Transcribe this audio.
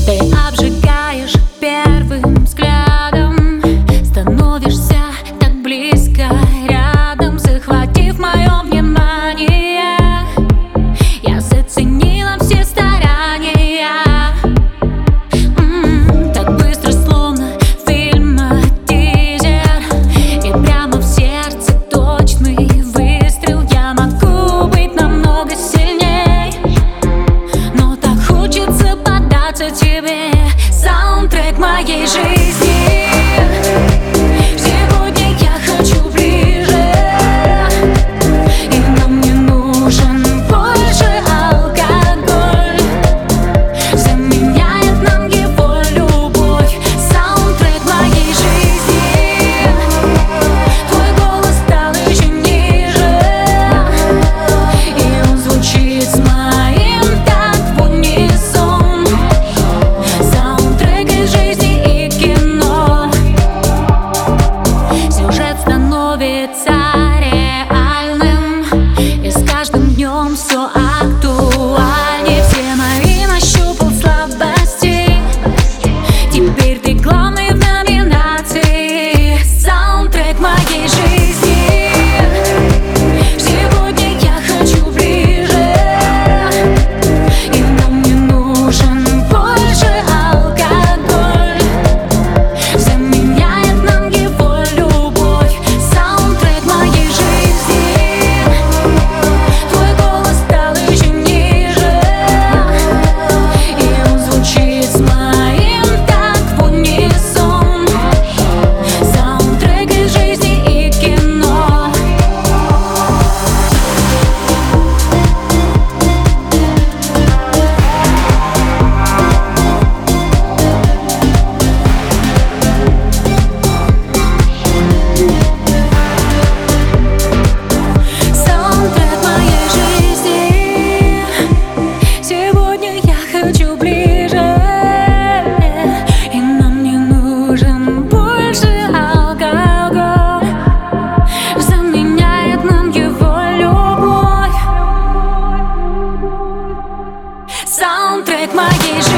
Ты обжигаешь первым взглядом, становишься так близко рядом, захватив мое внимание. Я заценила все старания. Так быстро, словно фильм-тизер, и прямо в сердце точный выстрел. Я могу быть намного сильней, но так хочется поддаться тебе. Саундтрек моей жизни. Сегодня я хочу ближе, и нам не нужен больше алкоголь. Заменяет нам его любовь. Саундтрек моей жизни. Твой голос стал еще ниже, и он звучит с моим так в унисон. Саундтрек из жизни и кино. Сюжет становится реальным, и с каждым днем все актуальнее. Все мои нащупал слабости, теперь ты главный в номинации. Саундтрек моей жизни. Сегодня я хочу ближе, и нам не нужен больше алкоголь. Заменяет нам его любовь. Саундтрек моей жизни. Твой голос стал еще ниже, и он звучит с моим так в унисон. Саундтрек из жизни и кино. Саундтрек моей жизни. Сегодня я хочу ближе, и нам не нужен больше алкоголь. Заменяет нам его любовь. Саундтрек моей жизни.